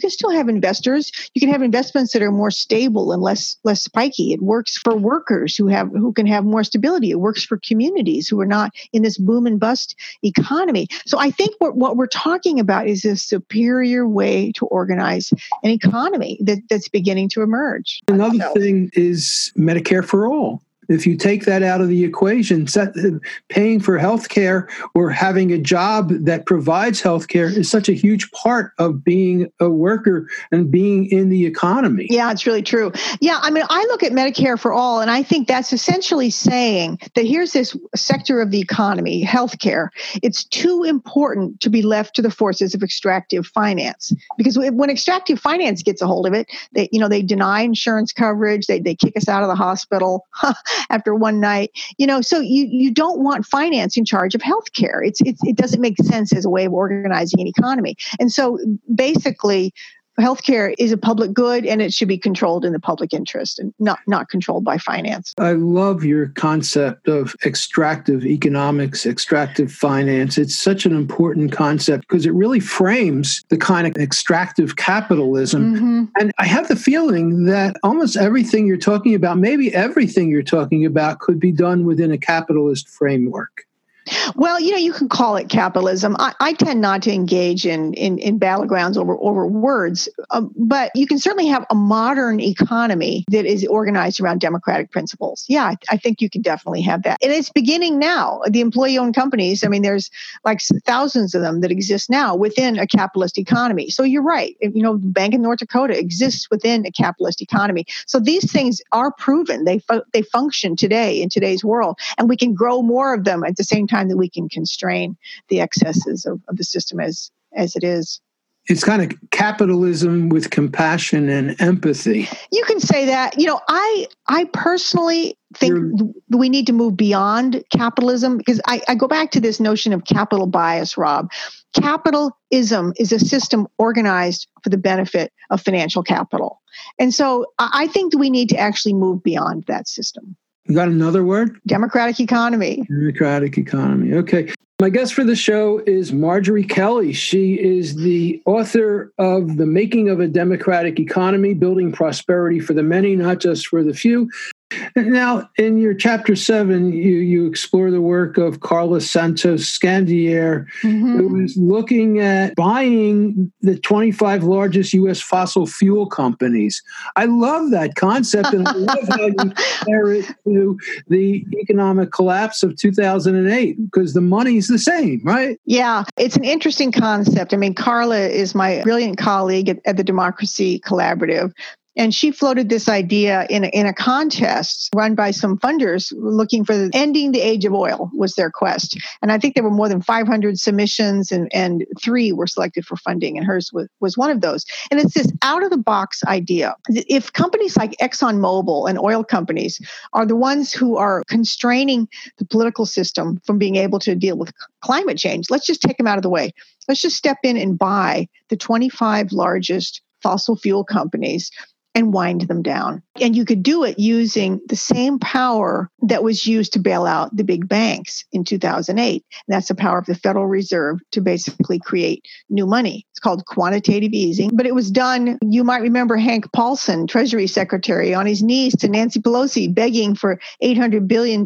can still have investors. You can have investments that are more stable and less spiky. It works for workers who can have more stability. It works for communities who are not in this boom and bust economy. So I think what we're talking about is a superior way to organize an economy that's beginning to emerge.
Another thing is Medicare for all. If you take that out of the equation, paying for health care or having a job that provides health care is such a huge part of being a worker and being in the economy.
Yeah, it's really true. Yeah, I mean, I look at Medicare for all, and I think that's essentially saying that here's this sector of the economy, healthcare. It's too important to be left to the forces of extractive finance. Because when extractive finance gets a hold of it, they deny insurance coverage, they kick us out of the hospital after one night, so you don't want finance in charge of healthcare. It doesn't make sense as a way of organizing an economy. And so basically, healthcare is a public good, and it should be controlled in the public interest and not controlled by finance.
I love your concept of extractive economics, extractive finance. It's such an important concept because it really frames the kind of extractive capitalism. Mm-hmm. And I have the feeling that almost everything you're talking about, maybe everything you're talking about, could be done within a capitalist framework.
Well, you can call it capitalism. I tend not to engage in battlegrounds over words, but you can certainly have a modern economy that is organized around democratic principles. Yeah, I think you can definitely have that. And it's beginning now. The employee-owned companies, I mean, there's like thousands of them that exist now within a capitalist economy. So you're right. Bank in North Dakota exists within a capitalist economy. So these things are proven. They function today in today's world, and we can grow more of them at the same time that we can constrain the excesses of the system as it is.
It's kind of capitalism with compassion and empathy.
You can say that. I personally think we need to move beyond capitalism because I go back to this notion of capital bias, Rob. Capitalism is a system organized for the benefit of financial capital. And so I think that we need to actually move beyond that system.
You got another word?
Democratic economy.
Democratic economy. Okay. My guest for the show is Marjorie Kelly. She is the author of The Making of a Democratic Economy, Building Prosperity for the Many, Not Just for the Few. Now, in your chapter 7, you explore the work of Carlos Santos Scandier, who was looking at buying the 25 largest U.S. fossil fuel companies. I love that concept, and I love how you compare it to the economic collapse of 2008, because the money's the same, right?
Yeah, it's an interesting concept. I mean, Carla is my brilliant colleague at the Democracy Collaborative. And she floated this idea in a contest run by some funders looking for ending the age of oil was their quest. And I think there were more than 500 submissions and 3 were selected for funding. And hers was one of those. And it's this out of the box idea. If companies like ExxonMobil and oil companies are the ones who are constraining the political system from being able to deal with climate change, let's just take them out of the way. Let's just step in and buy the 25 largest fossil fuel companies and wind them down. And you could do it using the same power that was used to bail out the big banks in 2008. And that's the power of the Federal Reserve to basically create new money. It's called quantitative easing. But it was done, you might remember Hank Paulson, Treasury Secretary, on his knees to Nancy Pelosi, begging for $800 billion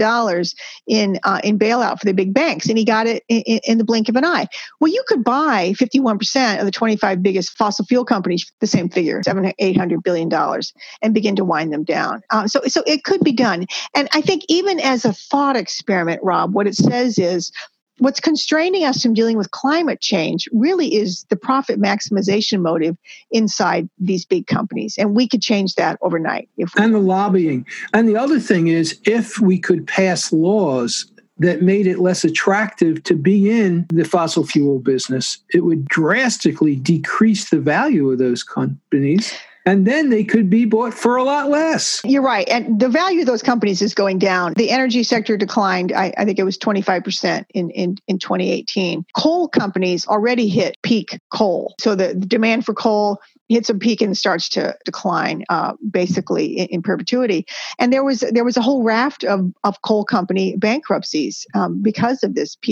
in bailout for the big banks. And he got it in the blink of an eye. Well, you could buy 51% of the 25 biggest fossil fuel companies, the same figure, $800 billion, and begin to wind them down. So it could be done. And I think even as a thought experiment, Rob, what it says is what's constraining us from dealing with climate change really is the profit maximization motive inside these big companies. And we could change that overnight.
And the lobbying. And the other thing is, if we could pass laws that made it less attractive to be in the fossil fuel business, it would drastically decrease the value of those companies. And then they could be bought for a lot less.
You're right. And the value of those companies is going down. The energy sector declined, I think it was 25% in 2018. Coal companies already hit peak coal. So the demand for coal hits a peak and starts to decline basically in perpetuity. And there was a whole raft of coal company bankruptcies because of this peak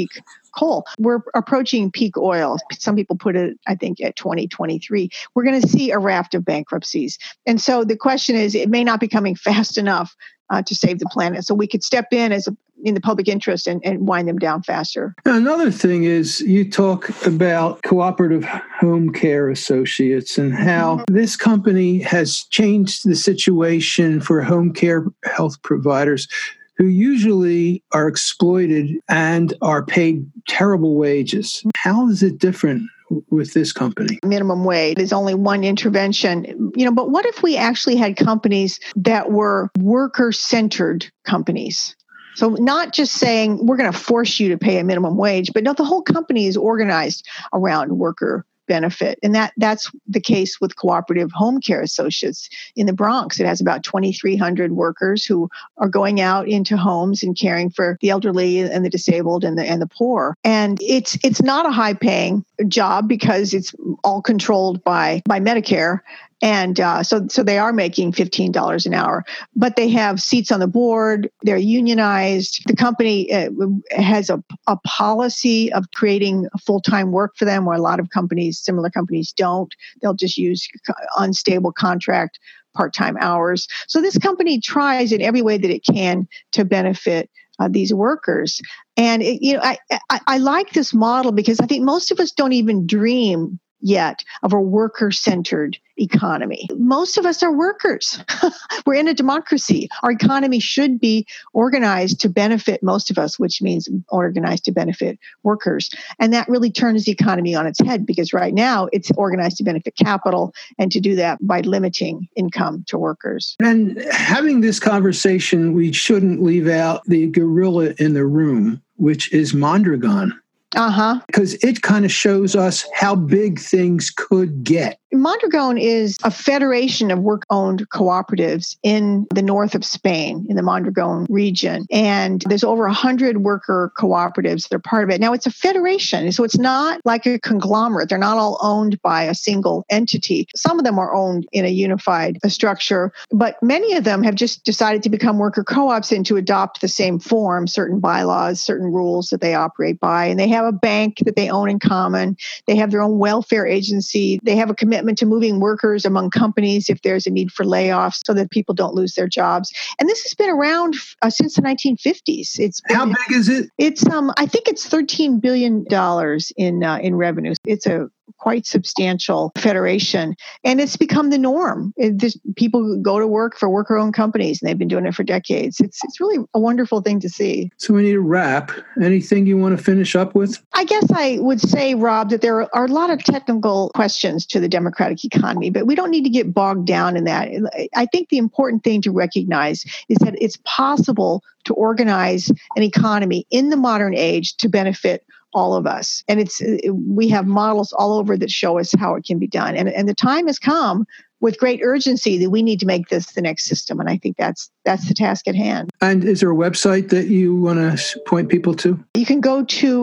coal. We're approaching peak oil. Some people put it, I think, at 2023. We're going to see a raft of bankruptcies. And so the question is, it may not be coming fast enough to save the planet. So we could step in in the public interest and wind them down faster.
Now, another thing is you talk about Cooperative Home Care Associates and how this company has changed the situation for home care health providers who usually are exploited and are paid terrible wages. How is it different with this company?
Minimum wage is only one intervention, but what if we actually had companies that were worker-centered companies? So not just saying we're going to force you to pay a minimum wage, but no, the whole company is organized around worker benefit. And that's the case with Cooperative Home Care Associates in the Bronx. It has about 2,300 workers who are going out into homes and caring for the elderly and the disabled and the poor. And it's not a high-paying job because it's all controlled by Medicare. And so they are making $15 an hour, but they have seats on the board. They're unionized. The company has a policy of creating full-time work for them, where a lot of similar companies don't. They'll just use unstable contract part-time hours. So this company tries in every way that it can to benefit these workers. And I like this model because I think most of us don't even dream yet of a worker-centered economy. Most of us are workers. We're in a democracy. Our economy should be organized to benefit most of us, which means organized to benefit workers. And that really turns the economy on its head because right now it's organized to benefit capital and to do that by limiting income to workers.
And having this conversation, we shouldn't leave out the gorilla in the room, which is Mondragon. Because it kind of shows us how big things could get.
Mondragon is a federation of work-owned cooperatives in the north of Spain, in the Mondragon region. And there's over 100 worker cooperatives that are part of it. Now, it's a federation, so it's not like a conglomerate. They're not all owned by a single entity. Some of them are owned in a unified structure, but many of them have just decided to become worker co-ops and to adopt the same form, certain bylaws, certain rules that they operate by. And they have a bank that they own in common. They have their own welfare agency. They have a commitment to moving workers among companies if there's a need for layoffs so that people don't lose their jobs. And this has been around since the 1950s. How
big is it?
It's I think it's $13 billion in revenues. It's a quite substantial federation, and it's become the norm. People go to work for worker-owned companies, and they've been doing it for decades. It's really a wonderful thing to see.
So we need to wrap. Anything you want to finish up with?
I guess I would say, Rob, that there are a lot of technical questions to the democratic economy, but we don't need to get bogged down in that. I think the important thing to recognize is that it's possible to organize an economy in the modern age to benefit all of us. And we have models all over that show us how it can be done. And the time has come with great urgency that we need to make this the next system. And I think that's the task at hand.
And is there a website that you want to point people to?
You can go to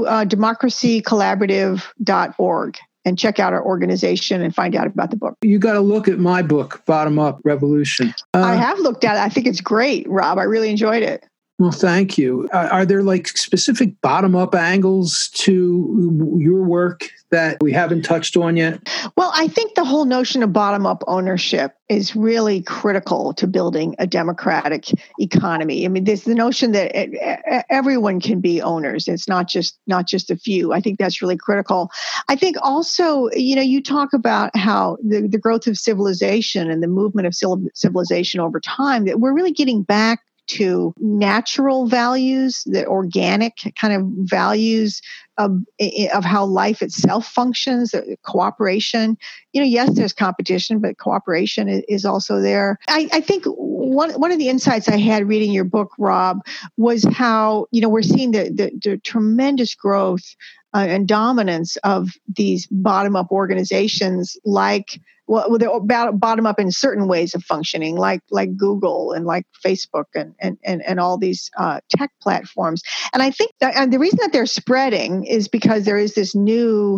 democracycollaborative.org and check out our organization and find out about the book.
You got to look at my book, Bottom Up Revolution.
I have looked at it. I think it's great, Rob. I really enjoyed it.
Well, thank you. Are there specific bottom-up angles to your work that we haven't touched on yet?
Well, I think the whole notion of bottom-up ownership is really critical to building a democratic economy. I mean, there's the notion that everyone can be owners. It's not just a few. I think that's really critical. I think also, you talk about how the growth of civilization and the movement of civilization over time, that we're really getting back to natural values, the organic kind of values of how life itself functions, cooperation. Yes, there's competition, but cooperation is also there. I think one of the insights I had reading your book, Rob, was how, we're seeing the tremendous growth and dominance of these bottom-up organizations they're bottom up in certain ways of functioning, like Google and like Facebook and all these tech platforms. And I think the reason that they're spreading is because there is this new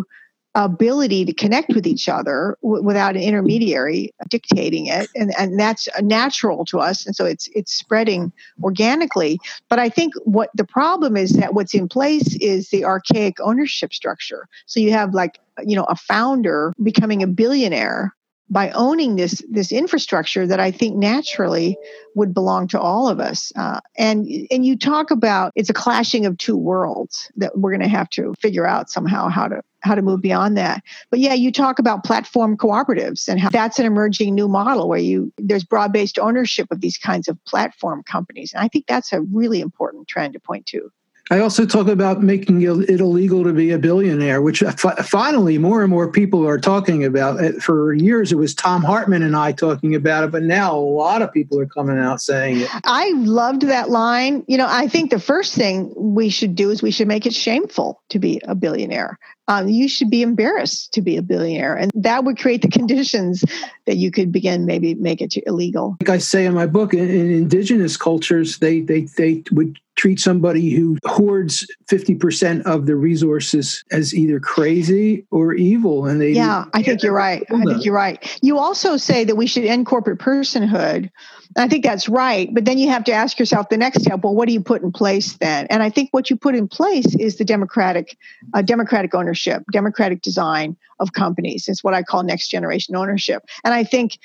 ability to connect with each other without an intermediary dictating it, and that's natural to us, and so it's spreading organically. But I think what the problem is that what's in place is the archaic ownership structure. So you have a founder becoming a billionaire by owning this infrastructure that I think naturally would belong to all of us. And you talk about it's a clashing of two worlds that we're going to have to figure out somehow how to move beyond that. But yeah, you talk about platform cooperatives and how that's an emerging new model where there's broad-based ownership of these kinds of platform companies. And I think that's a really important trend to point to.
I also talk about making it illegal to be a billionaire, which finally more and more people are talking about. For years, it was Tom Hartman and I talking about it, but now a lot of people are coming out saying it.
I loved that line. I think the first thing we should do is we should make it shameful to be a billionaire. You should be embarrassed to be a billionaire. And that would create the conditions that you could begin maybe make it illegal.
Like I say in my book, in indigenous cultures, they would treat somebody who hoards 50% of the resources as either crazy or evil. And
I think you're right. You also say that we should end corporate personhood. I think that's right. But then you have to ask yourself the next step, well, what do you put in place then? And I think what you put in place is the democratic ownership, democratic design of companies. It's what I call next generation ownership. And I think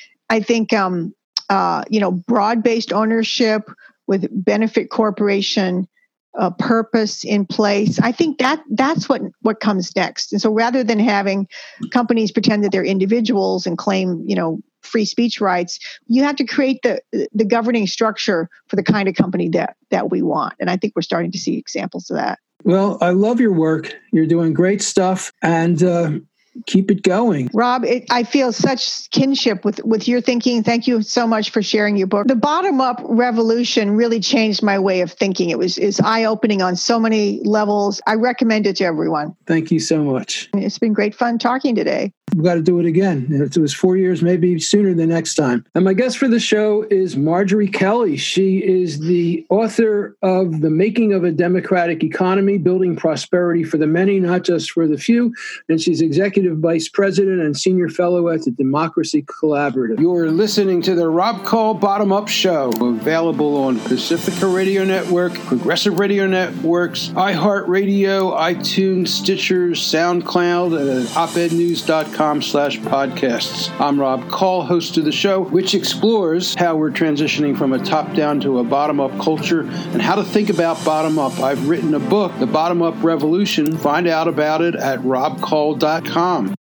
broad-based ownership with benefit corporation purpose in place. I think that's what comes next. And so rather than having companies pretend that they're individuals and claim, free speech rights, you have to create the governing structure for the kind of company that we want. And I think we're starting to see examples of that.
Well, I love your work. You're doing great stuff. And keep it going.
Rob, I feel such kinship with your thinking. Thank you so much for sharing your book. The bottom-up revolution really changed my way of thinking. It's eye-opening on so many levels. I recommend it to everyone.
Thank you so much.
It's been great fun talking today.
We've got to do it again. It was 4 years, maybe sooner the next time. And my guest for the show is Marjorie Kelly. She is the author of The Making of a Democratic Economy, Building Prosperity for the Many, Not Just for the Few. And she's Executive Vice President and Senior Fellow at the Democracy Collaborative. You're listening to the Rob Call Bottom Up Show, available on Pacifica Radio Network, Progressive Radio Networks, iHeartRadio, iTunes, Stitcher, SoundCloud, and opednews.com/podcasts. I'm Rob Call, host of the show, which explores how we're transitioning from a top-down to a bottom-up culture and how to think about bottom-up. I've written a book, The Bottom Up Revolution. Find out about it at robcall.com.